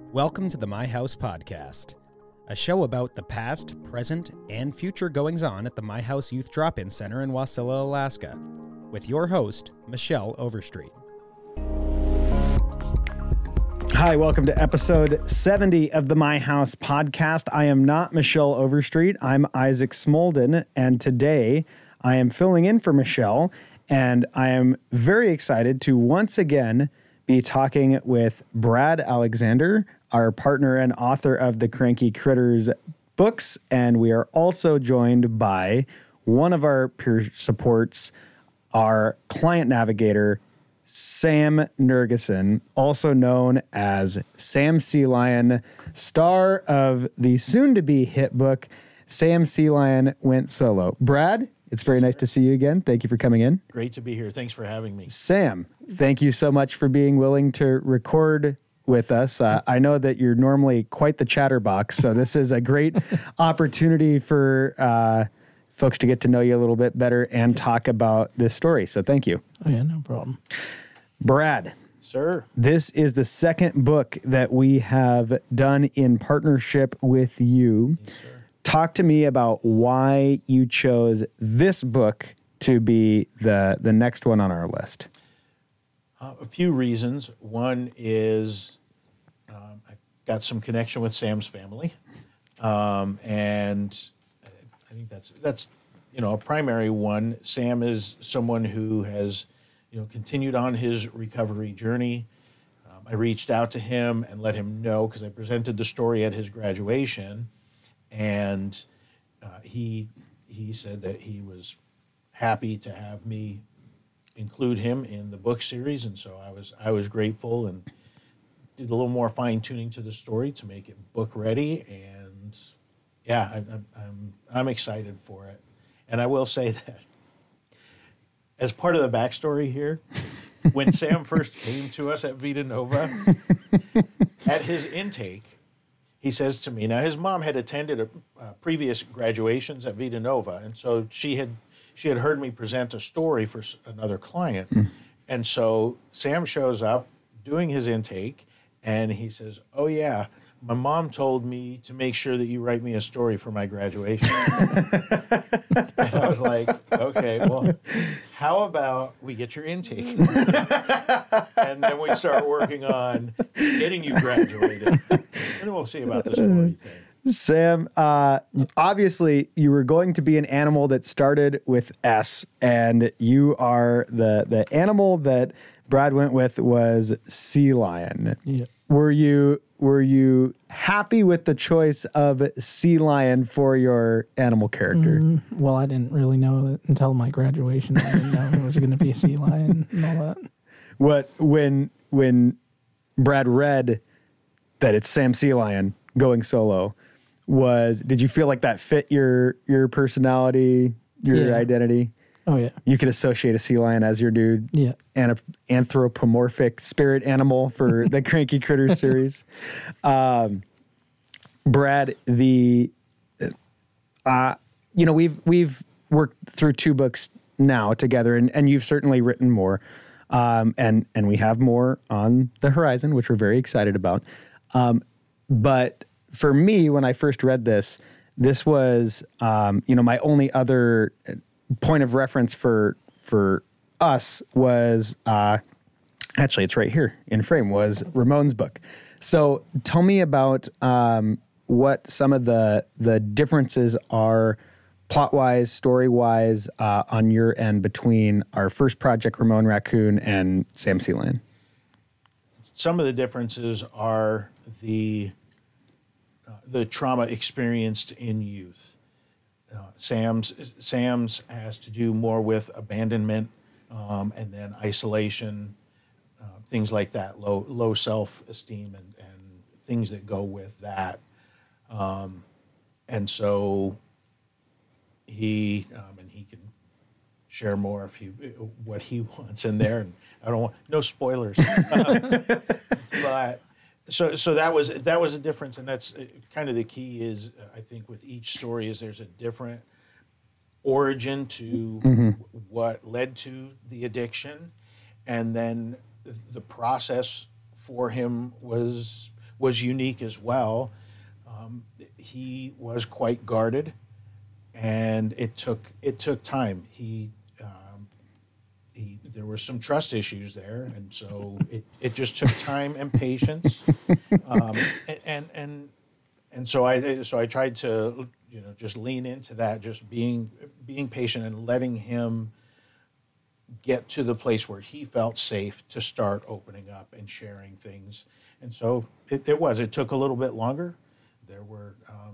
Welcome to the My House Podcast, a show about the past, present, and future goings-on at the My House Youth Drop-In Center in Wasilla, Alaska, with your host, Michelle Overstreet. Hi, welcome to episode 70 of the My House Podcast. I am not Michelle Overstreet. I'm Isaac Smolden, and today I am filling in for Michelle, and I am very excited to once again be talking with Brad Alexander, our partner and author of the Cranky Critters books, and we are also joined by one of our peer supports, our client navigator, Sam Nergison, also known as Sam Sea Lion, star of the soon-to-be hit book, Sam Sea Lion Went Solo. Brad, it's very nice to see you again. Thank you for coming in. Great to be here. Thanks for having me. Sam, thank you so much for being willing to record with us. I know that you're normally quite the chatterbox, so this is a great opportunity for folks to get to know you a little bit better and talk about this story. So thank you. Oh, yeah, no problem. Brad. Sir. This is the second book that we have done in partnership with you. Yes, sir. Talk to me about why you chose this book to be the next one on our list. A few reasons. One is I got some connection with Sam's family, and I think that's a primary one. Sam is someone who has continued on his recovery journey. I reached out to him and let him know because I presented the story at his graduation, and he said that he was happy to have me include him in the book series, and so I was grateful and did a little more fine tuning to the story to make it book ready. And yeah, I'm excited for it. And I will say that as part of the backstory here, when Sam first came to us at Vita Nova, at his intake, he says to me, now his mom had attended previous graduations at Vita Nova, and so she had heard me present a story for another client. And so Sam shows up doing his intake, and he says, oh yeah, my mom told me to make sure that you write me a story for my graduation. And I was like, okay, well, how about we get your intake? And then we start working on getting you graduated. And we'll see about the story thing. Sam, obviously you were going to be an animal that started with S, and you are the animal that Brad went with was sea lion. Yeah. Were you happy with the choice of sea lion for your animal character? Well, I didn't really know it until my graduation. I didn't know it was going to be a sea lion and all that. When Brad read that it's Sam Sea Lion going solo, did you feel like that fit your personality, your identity? Oh, yeah. You could associate a sea lion as your dude. Yeah. And an anthropomorphic spirit animal for the Cranky Critters series. Brad, we've worked through two books now together, and you've certainly written more. And we have more on the horizon, which we're very excited about. But for me, when I first read this was, my only other point of reference for us was, actually it's right here in frame, was Ramon's book. So tell me about what some of the differences are plot-wise, story-wise, on your end between our first project, Ramon Raccoon, and Sam Sea Lion. Some of the differences are the trauma experienced in youth. Sam's has to do more with abandonment and then isolation, things like that, low self-esteem and things that go with that. And so he can share more what he wants in there. And I don't want no spoilers, but. So that was a difference, and that's kind of the key is I think with each story is there's a different origin to what led to the addiction, and then the process for him was was unique as well. He was quite guarded, and it took time. There were some trust issues there, and so it just took time and patience. And so I tried to just lean into that, just being patient and letting him get to the place where he felt safe to start opening up and sharing things. And so it took a little bit longer. There were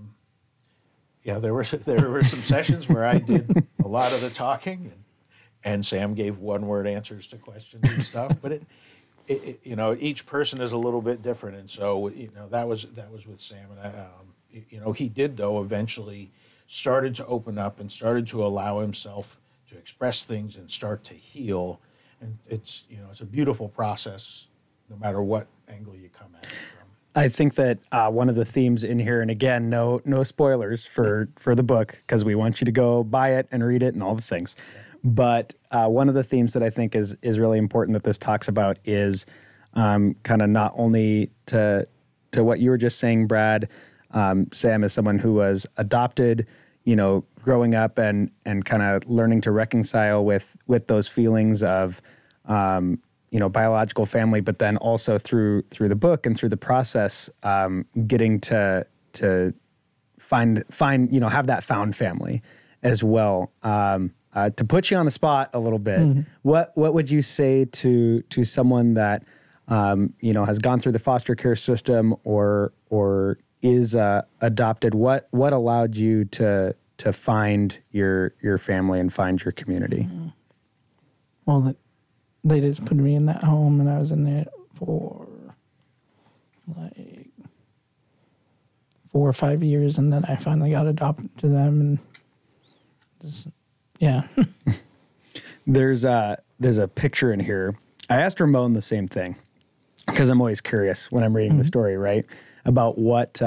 there were some sessions where I did a lot of the talking, and Sam gave one-word answers to questions and stuff. But each person is a little bit different, and so that was with Sam. And he did, though, eventually started to open up and started to allow himself to express things and start to heal. And it's a beautiful process, no matter what angle you come at it from. I think that one of the themes in here, and again, no spoilers for the book, because we want you to go buy it and read it and all the things. But one of the themes that I think is really important that this talks about is kind of not only to what you were just saying, Brad. Sam is someone who was adopted, growing up and kind of learning to reconcile with those feelings of biological family, but then also through the book and through the process, getting to find have that found family as well. To put you on the spot a little bit, mm-hmm. what would you say to someone that has gone through the foster care system or is adopted? What allowed you to find your family and find your community? Well, they just put me in that home, and I was in there for like 4 or 5 years, and then I finally got adopted to them, and just, yeah. There's a picture in here. I asked Ramon the same thing, because I'm always curious when I'm reading mm-hmm. the story, right? About what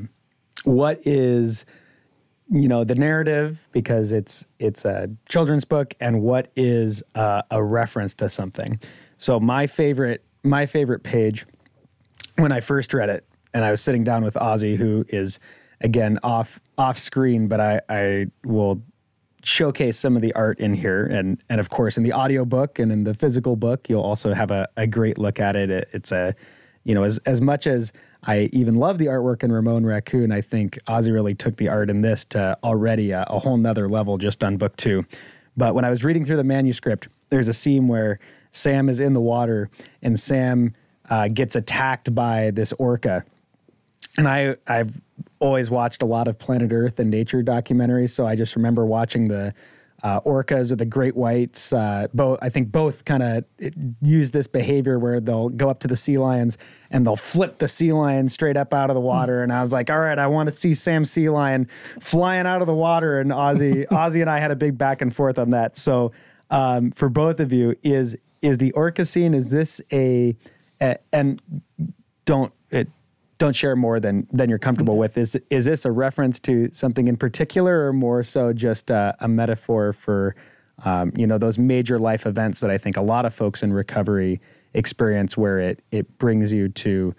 is the narrative, because it's a children's book, and what is a reference to something. So my favorite page when I first read it, and I was sitting down with Ozzy, who is again off screen, but I will showcase some of the art in here, and of course in the audio book and in the physical book you'll also have a great look at it. It's as much as I even love the artwork in Ramon Raccoon, I think Ozzy really took the art in this to already a whole nother level just on book 2. But when I was reading through the manuscript, there's a scene where Sam is in the water and Sam gets attacked by this orca. And I've always watched a lot of Planet Earth and nature documentaries, so I just remember watching the orcas or the great whites. I think both kind of use this behavior where they'll go up to the sea lions and they'll flip the sea lion straight up out of the water. And I was like, all right, I want to see Sam Sea Lion flying out of the water. And Ozzy and I had a big back and forth on that. So for both of you, is the orca scene, is this and don't share more than you're comfortable with. Is this a reference to something in particular, or more so just a metaphor for those major life events that I think a lot of folks in recovery experience, where it brings you to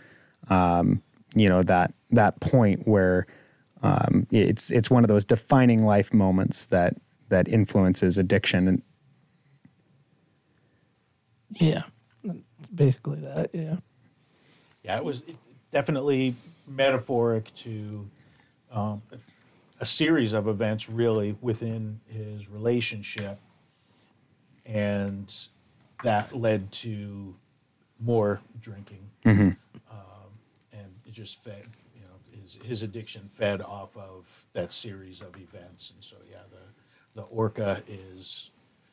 that point where it's one of those defining life moments that influences addiction? And yeah, basically that. Yeah, it was definitely metaphoric to a series of events, really, within his relationship, and that led to more drinking, mm-hmm. And it just fed, his addiction fed off of that series of events. And so, yeah, the orca is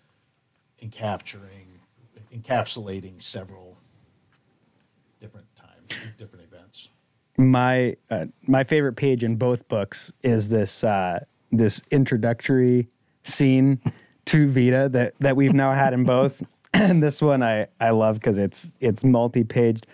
encapsulating several different times, different events. My favorite page in both books is this introductory scene to Vita that we've now had in both, and this one I love because it's multi-paged.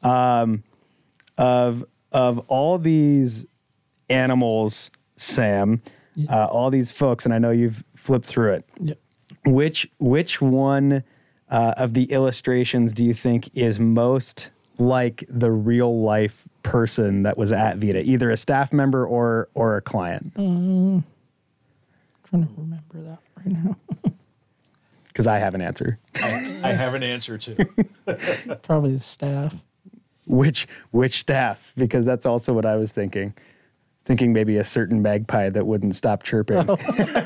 Of all these animals, Sam, all these folks, and I know you've flipped through it. Yep. Which one of the illustrations do you think is most like the real life person that was at Vita, either a staff member or a client? Trying to remember that right now. Because I have an answer. I have an answer too. Probably the staff. Which staff? Because that's also what I was thinking. Thinking maybe a certain magpie that wouldn't stop chirping. Oh.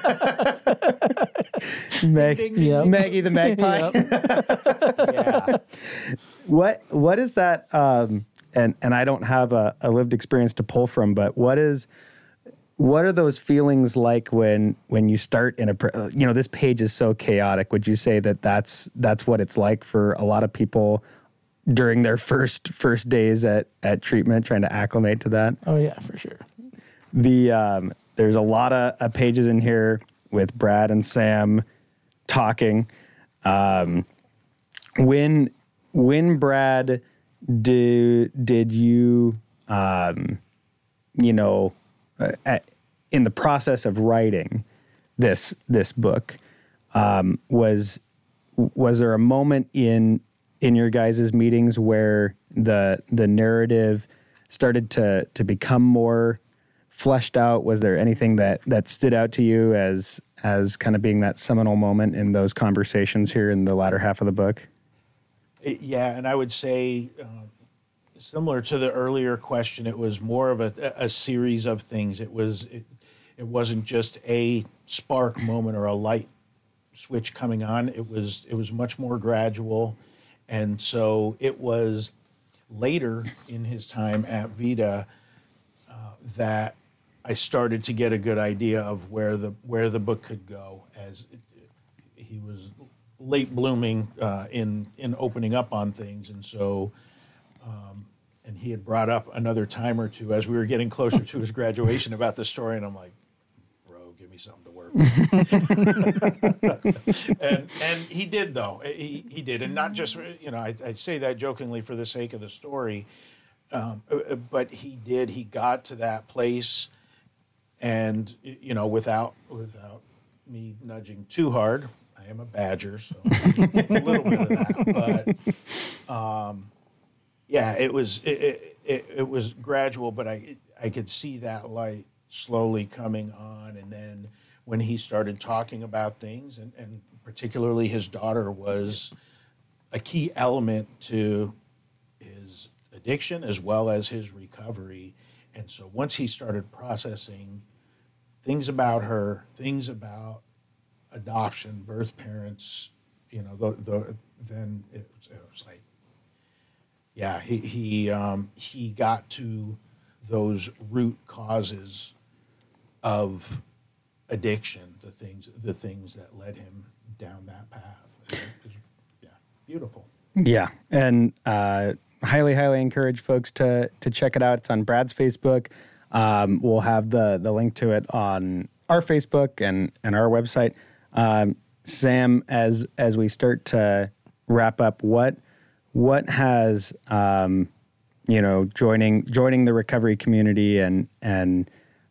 Yep. Maggie the magpie. Yep. Yeah. What is that? And I don't have a lived experience to pull from, but what are those feelings like when you start in this page is so chaotic? Would you say that that's what it's like for a lot of people during their first days at treatment, trying to acclimate to that? Oh yeah, for sure. There's a lot of pages in here with Brad and Sam talking. When Brad did you in the process of writing this book, was there a moment in your guys' meetings where the narrative started to become more fleshed out? Was there anything that stood out to you as kind of being that seminal moment in those conversations here in the latter half of the book? Yeah, and I would say, similar to the earlier question, it was more of a series of things. It wasn't just a spark moment or a light switch coming on. It was much more gradual, and so it was later in his time at Vita that I started to get a good idea of where the book could go, as he was late blooming in opening up on things, and so and he had brought up another time or two as we were getting closer to his graduation about the story, and I'm like, bro, give me something to work with. and he did, though. He did, and not just, I say that jokingly for the sake of the story, but he did. He got to that place, and without me nudging too hard, I am a Badger, so a little bit of that. But yeah, it was gradual, but I could see that light slowly coming on. And then when he started talking about things, and particularly his daughter was a key element to his addiction as well as his recovery. And so once he started processing things about her, things about adoption, birth parents, then it was like, yeah, he got to those root causes of addiction, the things that led him down that path. Yeah, beautiful. Yeah, and highly encourage folks to check it out. It's on Brad's Facebook. We'll have the link to it on our Facebook and our website. Sam, as we start to wrap up, what has joining the recovery community and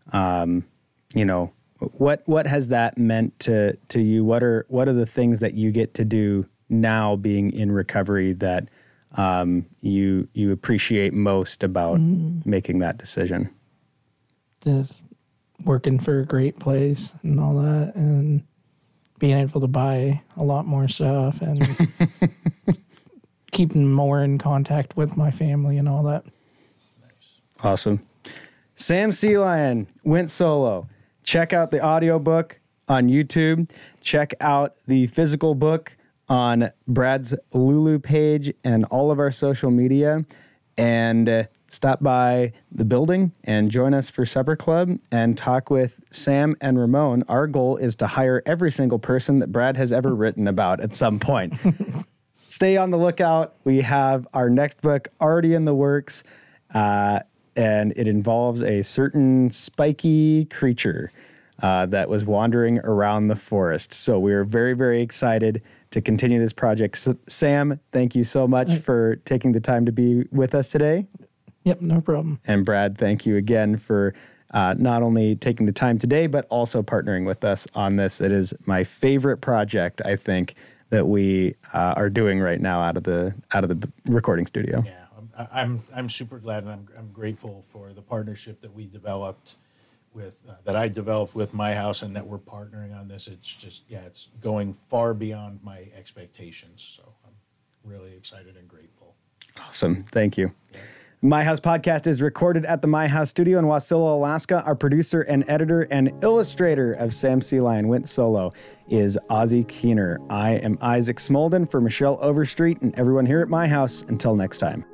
what has that meant to you? What are the things that you get to do now being in recovery that you appreciate most about making that decision? Just working for a great place and all that, and being able to buy a lot more stuff and keeping more in contact with my family and all that. Nice. Awesome. Sam Sea Lion went solo. Check out the audiobook on YouTube. Check out the physical book on Brad's Lulu page and all of our social media. And stop by the building and join us for Supper Club and talk with Sam and Ramon. Our goal is to hire every single person that Brad has ever written about at some point. Stay on the lookout. We have our next book already in the works, and it involves a certain spiky creature that was wandering around the forest. So we're very, very excited to continue this project. Sam, thank you so much for taking the time to be with us today. Yep, no problem. And Brad, thank you again for not only taking the time today, but also partnering with us on this. It is my favorite project, I think, that we are doing right now out of the recording studio. Yeah, I'm super glad, and I'm grateful for the partnership that we developed with that I developed with My House, and that we're partnering on this. It's just it's going far beyond my expectations. So I'm really excited and grateful. Awesome. Thank you. My House Podcast is recorded at the My House Studio in Wasilla, Alaska. Our producer and editor and illustrator of Sam Sea Lion went solo is Ozzy Keener. I am Isaac Smolden for Michelle Overstreet and everyone here at My House. Until next time.